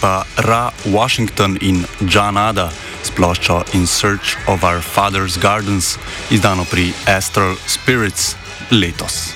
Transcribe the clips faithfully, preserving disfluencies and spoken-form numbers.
pa Ra Washington in Janada s ploščo In Search of Our Father's Gardens, izdano pri Astral Spirits letos.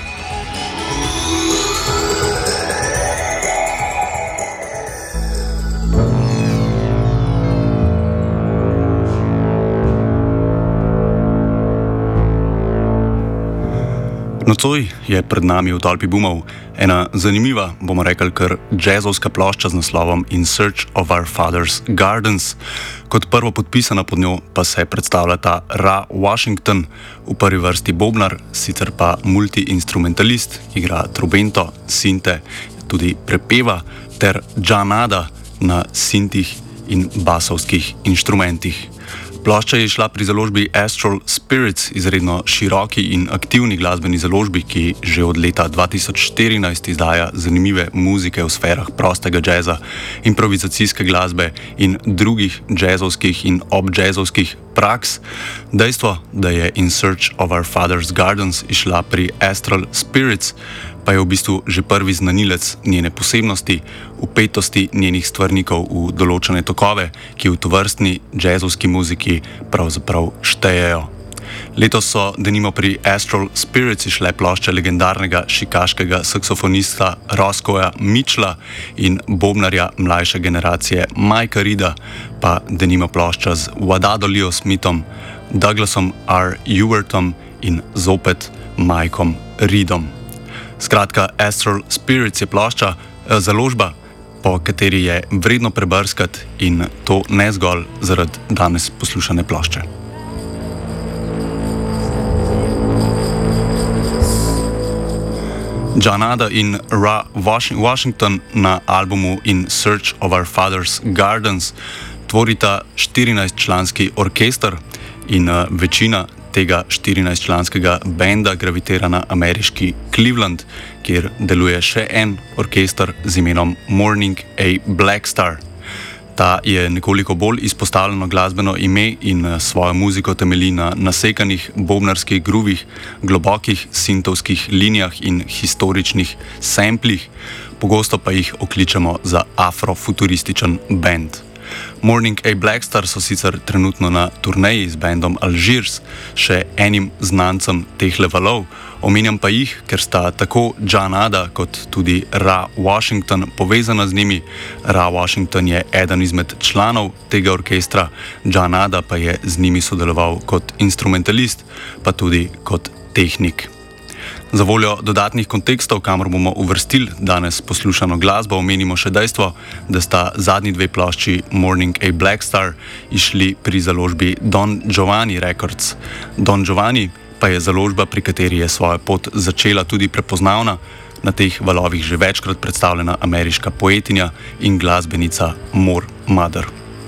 Nocoj je pred nami v Tolpi bumov ena zanimiva, bomo rekli kar jazzovska plošča z naslovom In Search of Our Father's Gardens. Kot prvo podpisana pod njo pa se predstavljata Ra Washington, v prvi vrsti bobnar, sicer pa multi-instrumentalist, igra trobento, sinte, tudi prepeva, ter Janada na sintih in basovskih inštrumentih. Plošča je šla pri založbi Astral Spirits, izredno široki in aktivni glasbeni založbi, ki že od leta dva tisoč štirinajst izdaja zanimive muzike v sferah prostega džeza, improvizacijske glasbe in drugih jazzovskih in objazzovskih praks. Dejstvo, da je In Search of Our Father's Gardens išla pri Astral Spirits, pa je v bistvu že prvi znanilec njene posebnosti, vpetosti njenih stvarnikov v določene tokove, ki v tovrstni jazzovski muziki pravzaprav štejejo. Letos so denimo pri Astral Spirits išle plošče legendarnega šikaškega saksofonista Roscoeja Mitchella in bobnarja mlajše generacije Mikea Reeda, pa denimo plošča z Wadado Leo Smithom, Douglasom R. Ewertom in zopet Mikeom Reedom. Skratka, Astral Spirits je plošča, založba, po kateri je vredno prebrskati, in to ne zgolj zaradi danes poslušane plošče. Janada in Ra Washington na albumu In Search of Our Father's Gardens tvorita štirinajstčlanski orkester in uh, večina tega štirinajstčlanskega benda gravitira na ameriški Cleveland, kjer deluje še en orkester z imenom Morning A. Blackstar. Ta je nekoliko bolj izpostavljeno glasbeno ime in svojo muziko temelji na nasekanih bobnarskih gruvih, globokih sintovskih linijah in historičnih samplih, pogosto pa jih okličemo za afrofuturističen band. Morning A. Blackstar so sicer trenutno na turneji z bandom Algiers, še enim znancem teh levalov, omenjam pa jih, ker sta tako Janada kot tudi Ra Washington povezana z njimi. Ra Washington je eden izmed članov tega orkestra, Janada pa je z njimi sodeloval kot instrumentalist, pa tudi kot tehnik. Za voljo dodatnih kontekstov, kamor bomo uvrstili danes poslušano glasbo, omenimo še dejstvo, da sta zadnji dve plošči Morning A. Blackstar išli pri založbi Don Giovanni Records. Don Giovanni pa je založba, pri kateri je svojo pot začela tudi prepoznavna, na teh valovih že večkrat predstavljena ameriška poetinja in glasbenica Moor Mother.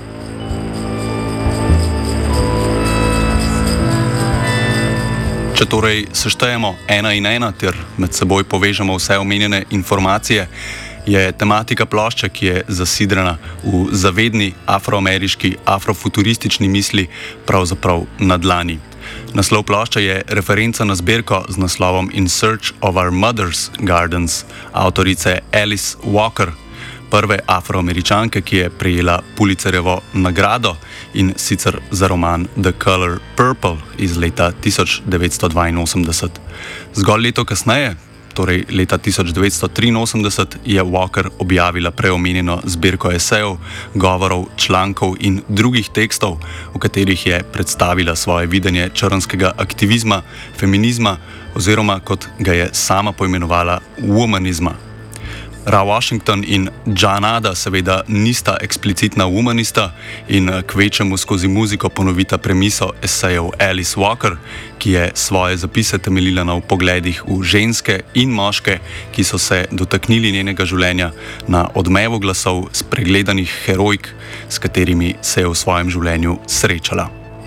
Če torej seštejemo ena in ena ter med seboj povežemo vse omenjene informacije, je tematika plošče, ki je zasidrana v zavedni afroameriški, afrofuturistični misli, pravzaprav na dlani. Naslov plošče je referenca na zbirko z naslovom In Search of Our Mother's Gardens avtorice Alice Walker, prve afroameričanke, ki je prejela Pulitzerjevo nagrado, in sicer za roman The Color Purple iz leta tisoč devetsto dvainosemdeset. Zgolj leto kasneje, torej leta tisoč devetsto triinosemdeset, je Walker objavila preomenjeno zbirko esejev, govorov, člankov in drugih tekstov, v katerih je predstavila svoje videnje črnskega aktivizma, feminizma oziroma, kot ga je sama poimenovala, womanizma. Ra Washington in Janada seveda nista eksplicitna womanista in kvečemu skozi muziko ponovita premiso esejev Alice Walker, ki je svoje zapise temeljila na vpogledih v ženske in moške, ki so se dotaknili njenega življenja, na odmevu glasov spregledanih herojk, s katerimi se je v svojem življenju srečala.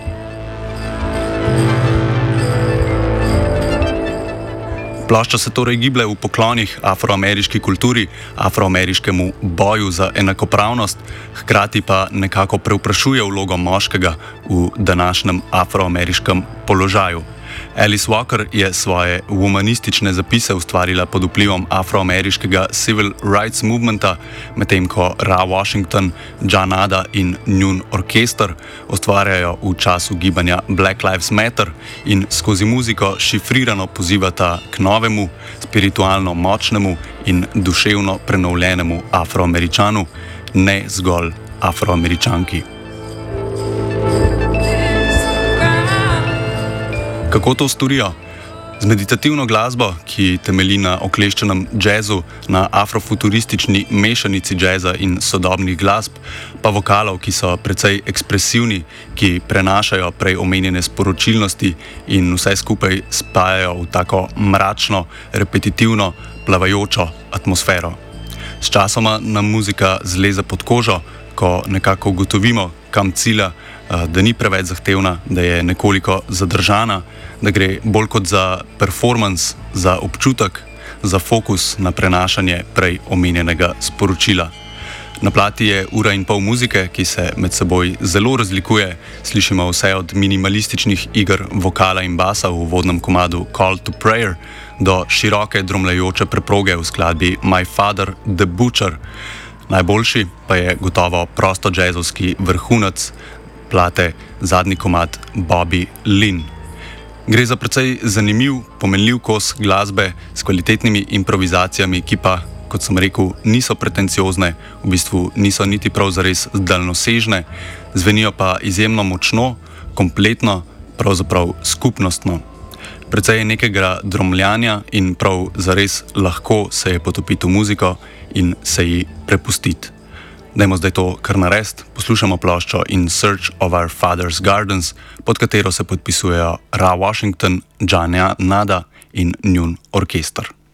Plošča se torej giblje v poklonih afroameriški kulturi, afroameriškemu boju za enakopravnost, hkrati pa nekako prevprašuje vlogo moškega v današnjem afroameriškem položaju. Alice Walker je svoje humanistične zapise ustvarila pod vplivom afroameriškega civil rights movementa, medtem ko Ra Washington, Ja Nada in njun orkester ustvarjajo v času gibanja Black Lives Matter in skozi muziko šifrirano pozivata k novemu, spiritualno močnemu in duševno prenovljenemu Afroameričanu, ne zgolj Afroameričanki. Kako to storijo? Z meditativno glasbo, ki temelji na okleščenem džezu, na afrofuturistični mešanici džeza in sodobnih glasb, pa vokalov, ki so precej ekspresivni, ki prenašajo prej omenjene sporočilnosti in vse skupaj spajajo v tako mračno, repetitivno, plavajočo atmosfero. Sčasoma nam muzika zleze pod kožo, ko nekako ugotovimo, kam cilja, da ni preveč zahtevna, da je nekoliko zadržana, da gre bolj kot za performance, za občutek, za fokus na prenašanje prej omenjenega sporočila. Na plati je ura in pol muzike, ki se med seboj zelo razlikuje. Slišimo vse od minimalističnih iger vokala in basa v uvodnem komadu Call to Prayer do široke dromljajoče preproge v skladbi My Father, The Butcher. Najboljši pa je gotovo prosto džezovski vrhunec plate, zadnji komad Bobby Lynn. Gre za precej zanimiv, pomenljiv kos glasbe s kvalitetnimi improvizacijami, ki pa, kot sem rekel, niso pretenciozne, v bistvu niso niti prav zares daljnosežne, zvenijo pa izjemno močno, kompletno, pravzaprav skupnostno. Precej je nekega dromljanja in prav zares lahko se je potopiti v muziko in se ji prepustiti. Dajmo zdaj to kar narediti, poslušamo ploščo In Search of Our Father's Gardens, pod katero se podpisujejo Ra Washington, Ja Nada in njun orkester.